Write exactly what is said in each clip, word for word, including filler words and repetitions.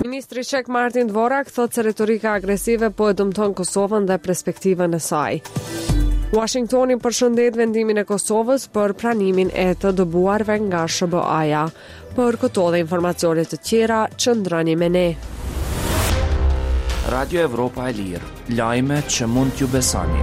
Ministri Çek Martin Dvorak thot se retorika agresive po e dëmton Kosovën dhe perspektivën e saj. Washingtoni përshëndet vendimin e Kosovës për pranimin e të dëbuarve nga S B A-ja. Për këto dhe informacione të tjera, qëndroni me ne. Radio Evropa e Lirë, lajme që mund t'ju besoni.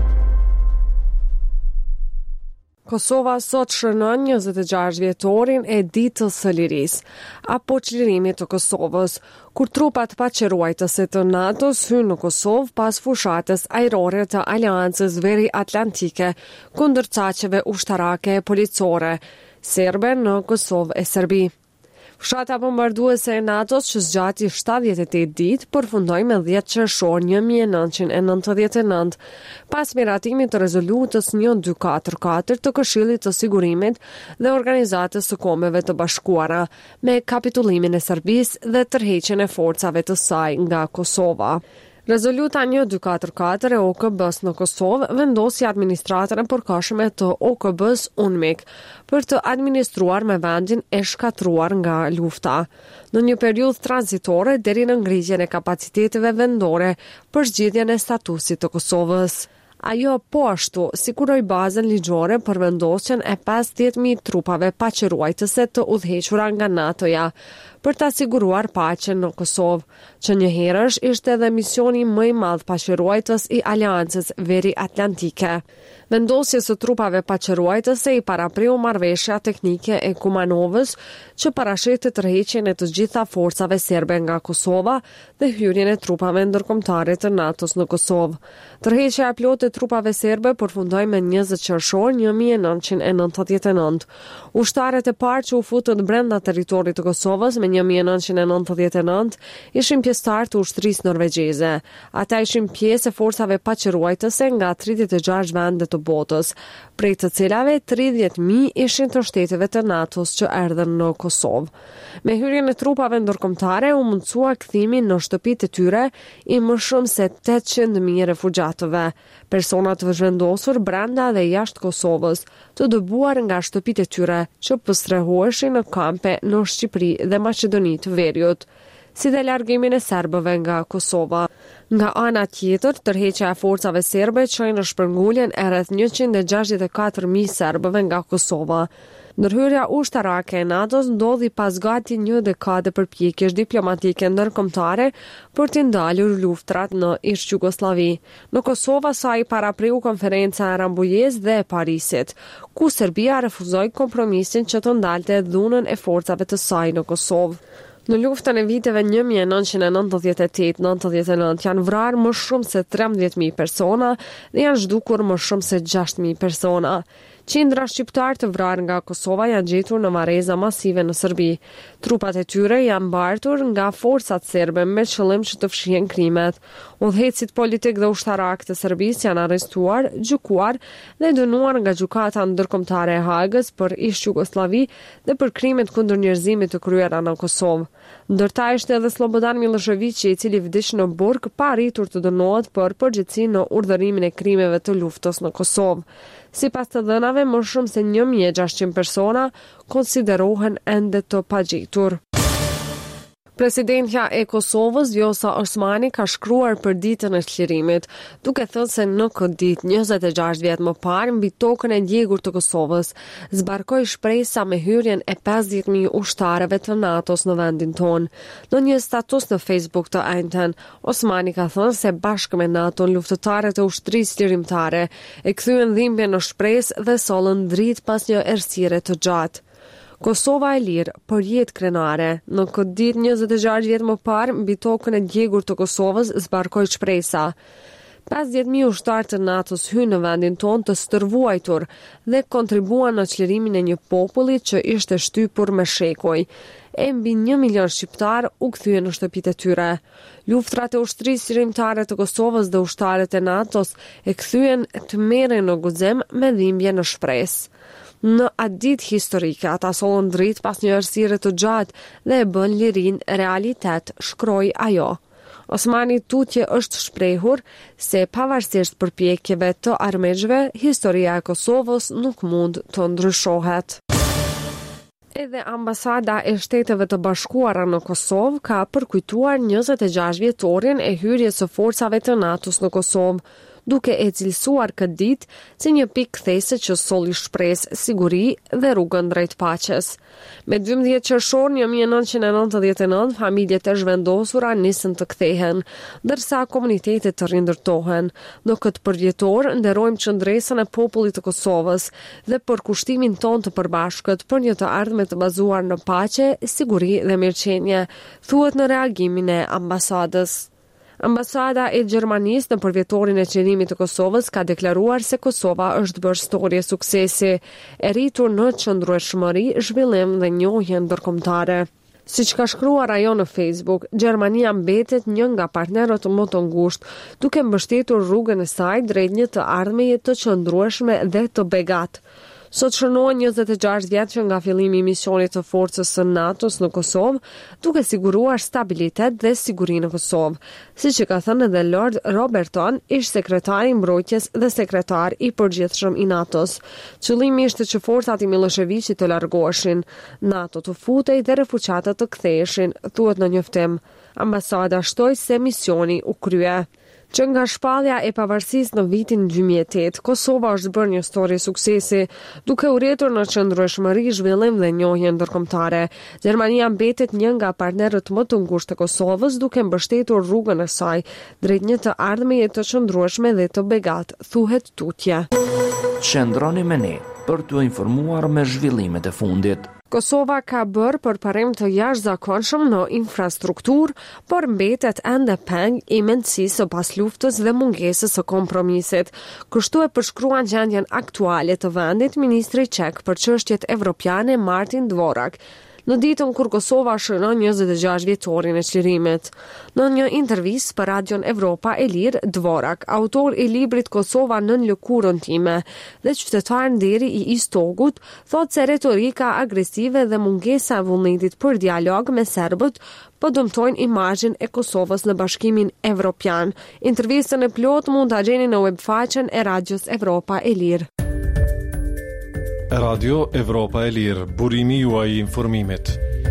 Kosova sot shënon njëzet e gjashtë vjetorin e ditës së lirisë, apo çlirimit të Kosovës, kur trupat paqëruajtëse të NATO-s hynë në Kosovë pas fushatës ajrore të Aleancës Veri-Atlantike kundër caqeve ushtarake e policore serbe në Kosovë e Serbi. Fshata bombarduese e NATO-s që zgjati shtatëdhjetë e tetë ditë përfundoi me dhjetë qershor një mijë e nëntëqind e nëntëdhjetë e nëntë, pas miratimit të rezolutës një dy katër katër të Këshillit të Sigurimit dhe Organizatës së Kombeve të Bashkuara, me kapitullimin e Serbisë dhe tërheqjen e forcave të saj nga Kosova. Rezoluta një dy katër katër e O K B-s në Kosovë vendosi administratën e përkohshme të O K B-s UNMIK për të administruar me vendin e shkatruar nga lufta, në një periudhë tranzitore deri në ngritjen e kapaciteteve vendore për zgjidhjen e statusit të Kosovës. Ajo po ashtu siguroi bazën ligjore për vendosjen e pesëdhjetë mijë trupave paqëruajtëse të udhëhequra nga NATO-ja për ta siguruar paqen në Kosovë, që njëherësh ishte edhe misioni më i madh paqëruajtës i Aleancës Veri-Atlantike. Vendosjes së trupave paqëruajtëse i parapriu marrëveshja teknike e Kumanovës, që parashete tërheqjen e të gjitha forcave serbe nga Kosova dhe hyrjen e trupave ndërkombëtare të NATO-s në Kosovë. Tërheqja e plotë e trupave serbe përfundoi me njëzet qershor një mijë e nëntëqind e nëntëdhjetë e nëntë. Ushtarët e parë që u futën brenda territorit të Kosovës me një mijë e nëntëqind e nëntëdhjetë e nëntë ishin pjesëtar të ushtrisë norvegjeze. Ata ishin pjesë e forcave paqëruajtëse nga tridhjetë e gjashtë vende të botës, prej të cilave tridhjetë mijë ishin të shteteve të NATO-s që erdhën në Kosovë. Me hyrjen e trupave ndërkombëtare u mundsua kthimi në shtëpitë e tyre i më shumë se tetëqind mijë refugjatëve, persona të zhvendosur brenda dhe jashtë Kosovës, të dëbuar nga shtëpitë e tyre që pastrehoheshin në kampe në Shqipëri dhe Maqedoni të Veriut, si dhe largimin e serbëve nga Kosova. Nga ana tjetër, tërheqja e forcave serbe çoi në shpërnguljen e rreth njëqind e gjashtëdhjetë e katër mijë serbëve nga Kosova. Ndërhyrja ushtarake e NATO-s ndodhi pas gati një dekade përpjekjesh diplomatike ndërkombëtare për të ndalur luftrat në ish Jugosllavi. Në Kosovë sa i parapriu konferenca e Rambujës dhe e Parisit, ku Serbia refuzoi kompromisin që të ndalte dhunën e forcave të saj në Kosovë. Në luftën e viteve një mijë e nëntëqind e nëntëdhjetë e tetë nëntëdhjetë e nëntë janë vrarë më shumë se trembëdhjetë mijë persona dhe janë zhdukur më shumë se gjashtë mijë persona. Qindra shqiptar të vrarë nga Kosova janë gjetur në marreza masive në Serbi. Trupat e tyre janë mbartur nga forcat serbe me qëllim që të fshihen krimet. Udhëheqësit politik dhe ushtarak të Serbisë janë arrestuar, gjykuar dhe dënuar nga gjykata ndërkombëtare e Hagës për ish Jugosllavi dhe për krimet kundër njerëzimit të kryera në Kosovë. Ndërta ishte edhe Slobodan Miloševići, i cili vdiq në burg pa arritur të dënohet për përgjegjësi në urdhërimin e krimeve të luftës në Kosovë. Sipas të dhënave, më shumë se një mijë e gjashtëqind persona konsiderohen ende të pagjitur. Presidentja e Kosovës, Vjosa Osmani, ka shkruar për ditën e çlirimit, duke thënë se në këtë ditë njëzet e gjashtë vjet më parë mbi tokën e djegur të Kosovës zbarkoi shpresa me hyrjen e pesëdhjetë mijë ushtarëve të NATO-s në vendin tonë. Në një status në Facebook të njëjtën, Osmani ka thënë se bashkë me NATO-n luftëtarët e ushtrisë lirimtare e kthyen dhimbjen në shpresë dhe sollën dritë pas një errësire të gjatë. Kosova e lirë, për jetë krenare, në këtë ditë njëzet e gjashtë vjet më parë mbi tokën e djegur të Kosovës zbarkoi shpresa. pesëdhjetë mijë ushtarë të NATO-s hynë në vendin tonë të stërvuajtur dhe kontribuan në çlirimin e një populli që ishte shtypur me shekuj. E mbi një milion shqiptar u kthyen në shtëpitë e tyre. Luftrat e ushtrisë lirimtare të Kosovës dhe ushtarët e NATO-s e kthyen të merren në guxim me dhimbje në shpresë. Në atë ditë historike, ata sollën dritë pas një errësire të gjatë dhe e bën lirinë realitet, shkroi ajo. Osmani tutje është shprehur se pavarësisht përpjekjeve të armiqve, historia e Kosovës nuk mund të ndryshohet. Edhe ambasada e Shteteve të Bashkuara në Kosovë ka përkujtuar njëzet e gjashtë vjetorin e hyrjes së forcave të NATO-s në Kosovë, duke e cilësuar këtë ditë si një pikë kthese që solli shpresë, siguri dhe rrugën drejt paqes. Me dymbëdhjetë qershor një mijë e nëntëqind e nëntëdhjetë e nëntë, familjet e zhvendosura nisën të kthehen, ndërsa komunitetet të rindërtohen. Në këtë përvjetor nderojmë qëndresën e popullit të Kosovës dhe për kushtimin ton të përbashkët për një të ardhme të bazuar në paqe, siguri dhe mirëqenie, thuhet në reagimin e ambasadës. Ambasada e Gjermanisë në përvjetorin e qelimit të Kosovës ka deklaruar se Kosova është bërë storje suksesi, e rritur në qëndrueshmëri, zhvillim dhe njohje ndërkombëtare. Siç ka shkruar ajo në Facebook, Gjermania mbetet një nga partnerët më të ngushtë, duke mbështetur rrugën e saj drejt një të ardhmeje të qëndrueshme dhe të begatë. Sot shënohen njëzet e gjashtë vjet që nga fillimi i misionit të forcës së NATO-s në Kosovë, duke siguruar stabilitet dhe siguri në Kosovë. Siç e ka thënë edhe Lord Robertson, ish sekretari i mbrojtjes dhe sekretar i përgjithshëm i NATO-s. Qëllimi ishte që forcat i Miloševićit të largoheshin, NATO të futej dhe refuqatët të ktheheshin, thuhet në njoftim. Ambasada shtoi se misioni u krye. Që nga shpallja e pavarësisë në vitin dy mijë e tetë, Kosova është bërë një histori suksesi, duke u rritur në qëndrueshmëri, zhvillim dhe njohje ndërkombëtare. Gjermania mbetet një nga partnerët më të ngushtë të Kosovës, duke mbështetur rrugën e saj drejt një të ardhmeje të qëndrueshme dhe të begatë, thuhet tutje. Qëndroni me ne për t'u informuar me zhvillimet e fundit. Kosova ka bërë përparim të jashtëzakonshëm në infrastrukturë, por mbetet ende peng i mendësisë së pas luftës dhe mungesës së kompromisit. Kështu e përshkruan gjendjen aktuale të vendit ministri çek për çështjet evropiane Martin Dvorak, në ditën kur Kosova shënon njëzet e gjashtë vjetorin e çlirimit. Në një intervistë për Radion Evropa e Lirë, Dvorak, autor i librit Kosova nën lëkurën time dhe qytetar nderi i Istogut, thot se retorika agresive dhe mungesa e vullnetit për dialog me serbët po dëmtojnë imazhin e Kosovës në Bashkimin Evropian. Intervistën e plot mund ta gjeni në webfaqen e Radios Evropa e Lirë. Radio Evropa e Lirë, burimi juaj i informimit.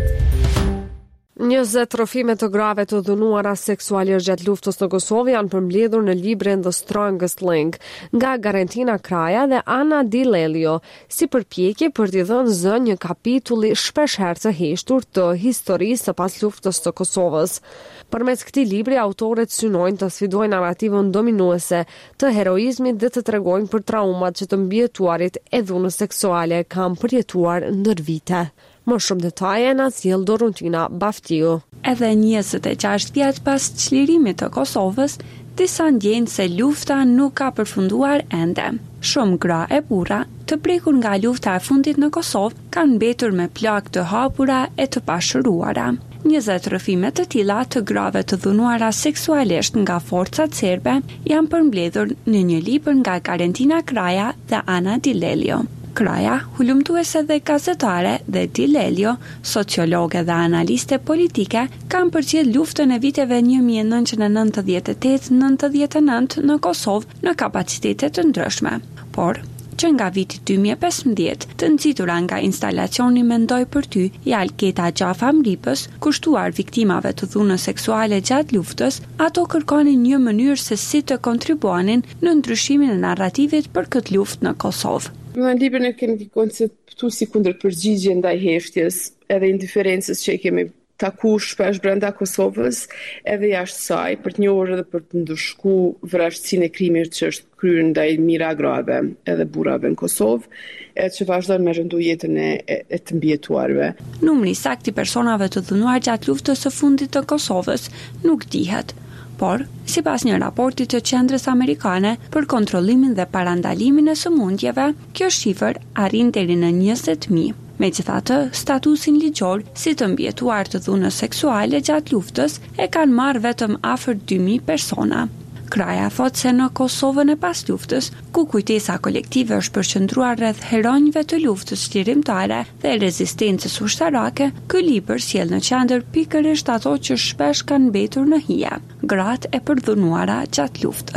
njëzet trofime të grave të dhunuara seksualisht gjatë luftës në Kosovë janë përmbledhur në librin The Strongest Link nga Garentina Kraja dhe Ana Di Lelio, si përpjekje për t'i dhënë zë një kapitulli shpeshherë të heshtur të historisë së pas luftës të Kosovës. Përmes këtij libri autorët synojnë të sfidojnë narrativën dominuese të heroizmit dhe të tregojnë për traumat që të mbijetuarit e dhunës seksuale kanë përjetuar ndër vite. Më shumë detaje na sjell Dorontina Baftiu. Edhe njëzet e gjashtë vjet pas çlirimit të Kosovës, disa ndjejnë se lufta nuk ka përfunduar ende. Shumë gra e burra, të prekur nga lufta e fundit në Kosovë, kanë mbetur me plagë të hapura e të pashëruara. njëzet rrëfime të tilla të grave të dhunuara seksualisht nga forcat serbe janë përmbledhur në një libër nga Garentina Kraja dhe Ana Di Lelio. Kraja, hulumtuese dhe gazetare, dhe Di Lelio, sociologe dhe analiste politike, kanë përcjell luftën e viteve një mijë e nëntëqind e nëntëdhjetë e tetë nëntëdhjetë e nëntë në Kosovë në kapacitete të ndryshme. Por, që nga viti dy mijë e pesëmbëdhjetë, të nxitura nga instalacioni Mendoj për ty, i Alketa Gjafa Mripës, kushtuar viktimave të dhunës seksuale gjatë luftës, ato kërkonin një mënyrë se si të kontribuanin në ndryshimin e narrativit për këtë luftë në Kosovë. Në librin e kemi konceptu si kundër përgjigje ndaj heshtjes edhe indiferencës që i kemi taku shpesh brenda Kosovës edhe jashtë saj për të njohur edhe për të ndëshku vrasësinë e krimit që është kryer ndaj mijëra grave edhe burrave në Kosovë, e që vazhdon me rëndu jetën e, e, e të mbijetuarve. Numri saktë i personave të dhunuar gjatë luftës së fundit të Kosovës nuk dihet. Por, sipas një raporti të Qendrës Amerikane për kontrollimin dhe parandalimin e sëmundjeve, kjo shifër arrin deri në njëzet mijë. Megjithatë, statusin ligjor si të mbijetuar të dhunës seksuale gjatë luftës e kanë marrë vetëm afër dy mijë persona. Kraja thot se në Kosovën e pas luftës, ku kujtesa kolektive është përqendruar rreth heronjve të luftës çlirimtare dhe rezistencës ushtarake, ky libër sjell në qendër pikërisht ato që shpesh kanë mbetur në hije, gratë e përdhunuara gjatë luftës.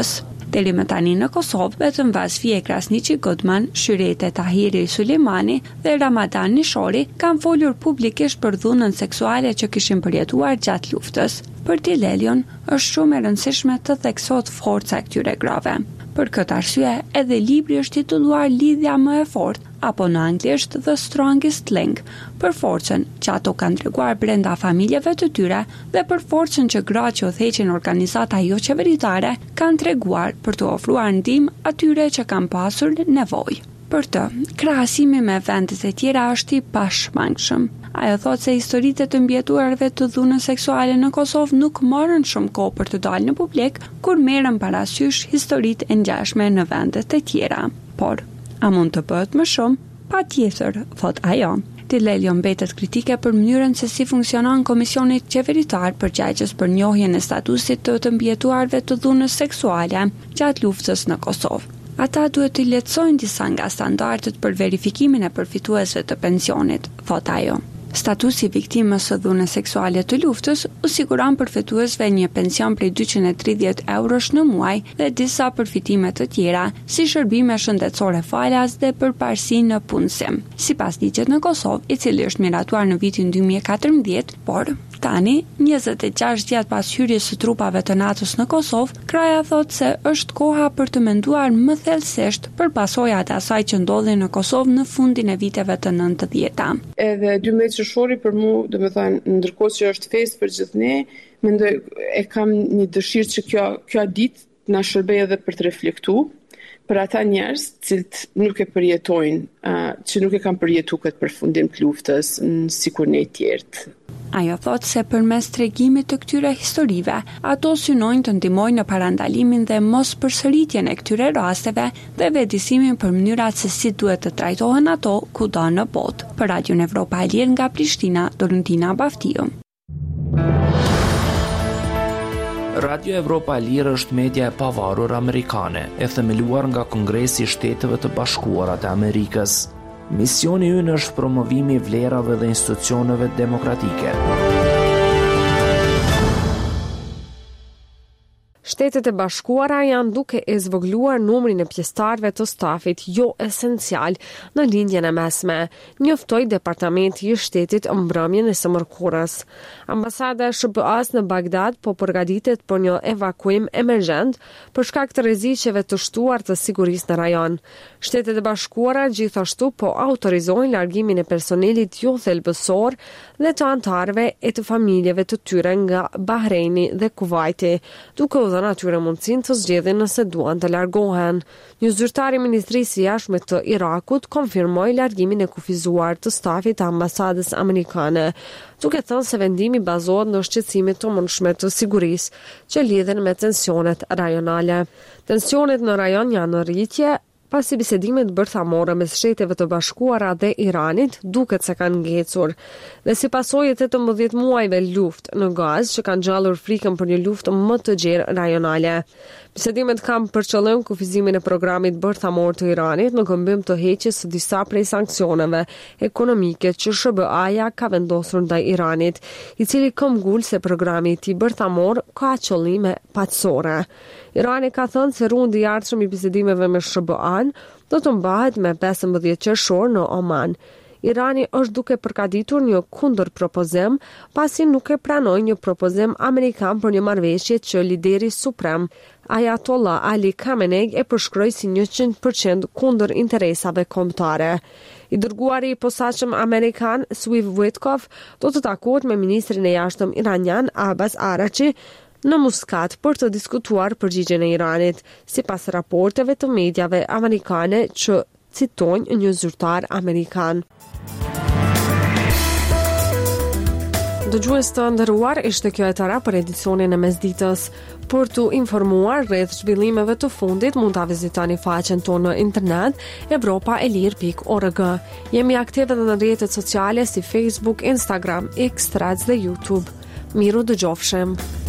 Deri më tani në Kosovë, vetëm Vasfie Krasniqi Godman, Shyrete Tahiri Sulejmani dhe Ramadan Nishori kanë folur publikisht për dhunën seksuale që kishin përjetuar gjatë luftës. Për Tilelion, është shumë e rëndësishme të theksohet forca e këtyre grave. Për këtë arsye, edhe libri është titulluar Lidhja më e fortë, apo në anglisht The Strongest Link, për forcën që ato kanë treguar brenda familjeve të tyre dhe për forcën që gratë që udhëheqin organizata jo qeveritare kanë treguar për të ofruar ndihmë atyre që kanë pasur nevojë. Për të, krahasimi me vendet e tjera është i pashmangshëm. Ajo thotë se historitë të mbjetuarve të dhunës seksuale në Kosovë nuk morën shumë kohë për të dalë në publik, kur merren parasysh historitë e ngjashme në vendet e tjera. Por, a mund të bëhet më shumë? Patjetër, thotë ajo. Tilelio mbetet kritike për mënyrën se si funksionon Komisioni Qeveritar përgjegjës për njohjen e statusit të të mbjetuarve të dhunës seksuale gjatë luftës në Kosovë. Ata duhet të lehtësojnë disa nga standardet për verifikimin e përfituesve të pensionit, thot ajo. Statusi viktimës së dhunës seksuale të luftës u siguron përfituesve një pension prej dyqind e tridhjetë eurosh në muaj dhe disa përfitime të tjera, si shërbime shëndetësore falas dhe përparësi në punësim. Sipas ligjit në Kosovë, i cili është miratuar në vitin dy mijë e katërmbëdhjetë, por tani, njëzet e gjashtë vjet pas hyrjes së trupave të NATO-s në Kosovë, kraja thotë se është koha për të menduar më thellësisht për pasojat e asaj që ndodhi në Kosovë në fundin e viteve të nëntëdhjetë. Edhe dymbëdhjetë qershori për mua, domethënë, ndërkohë që është festë për gjithë ne, mendoj e kam një dëshirë që kjo kjo ditë na shërbej edhe për të reflektuar për ata njerëz cilët nuk e përjetojnë, uh, që nuk e kanë përjetuar këtë përfundim të luftës sikur ne të tjerë. Ajo thotë se përmes tregimit të këtyre historive, ato synojnë të ndihmojnë në parandalimin dhe mos përsëritjen e këtyre rasteve dhe vetëdijsimin për mënyrat se si duhet të trajtohen ato kudo në botë. Për Radion Evropa e Lirë nga Prishtina, Dorentina Baftiu. Radio Evropa e Lirë është media e pavarur amerikane, e themeluar nga Kongresi i Shteteve të Bashkuara të Amerikës. Misioni ynë është promovimi i vlerave dhe institucioneve demokratike. Shtetet e Bashkuara janë duke e zvogluar numrin e pjesëtarëve të stafit jo esencial në lindjen e mesme, njoftoi Departamenti i Shtetit mbrëmjen e së mërkurës. Ambasada e S B A-s në Bagdad po përgatitet për një evakuim emergjent për shkak të rreziqeve të shtuar të sigurisë në rajon. Shtetet e Bashkuara gjithashtu po autorizojnë largimin e personelit jo thelbësor dhe të antarëve e të familjeve të tyre nga Bahreini dhe Kuvaiti, duke u dhënë atyre mundësinë të zgjedhin nëse duan të largohen. Një zyrtar i Ministrisë së Jashtme të Irakut konfirmoi largimin e kufizuar të stafit të ambasadës amerikane, duke thënë se vendimi bazohet në shqetësimet të mundshme të sigurisë që lidhen me tensionet rajonale. Tensionet në rajon janë në rritje pasi bisedimet bërthamore mes Shteteve të Bashkuara dhe Iranit duket se kanë ngecur. Dhe si pasojë të tetëmbëdhjetë muajve luftë në Gazë që kanë gjallur frikën për një luftë më të gjerë rajonale. Bisedimet kanë për qëllim kufizimin e programit bërthamor të Iranit në këmbim të heqjes së disa prej sanksioneve ekonomike që S B A-ja ka vendosur ndaj Iranit, i cili këmbgulse programi i tij bërthamor ka qëllime paqësore. Irani ka thënë se rundi i ardhshëm i bisedimeve me S B A-n do të mbahet me pesëmbëdhjetë qershor në Oman. Irani është duke përgatitur një kundër propozim pasi nuk e pranoi një propozim amerikan për një marrëveshje që lideri suprem Ayatollah Ali Khamenei e përshkroi si njëqind përqind kundër interesave kombëtare. I dërguari i posaçëm amerikan Steve Witkoff do të takohet me ministrin e jashtëm iranian Abbas Araghchi në Muscat për të diskutuar përgjigjen e Iranit, sipas raporteve të mediave amerikane që citojnë një zyrtar amerikan. Dëgjues të nderuar, ishte kjo e tëra për edicionin e mesditës. Për të informuar rreth zhvillimeve të fundit, mund ta vizitoni faqen tonë në internet evropa e lir pikë org. Jemi aktive edhe në rrjetet sociale si Facebook, Instagram, X, Threads dhe YouTube. Miru dëgjofshim.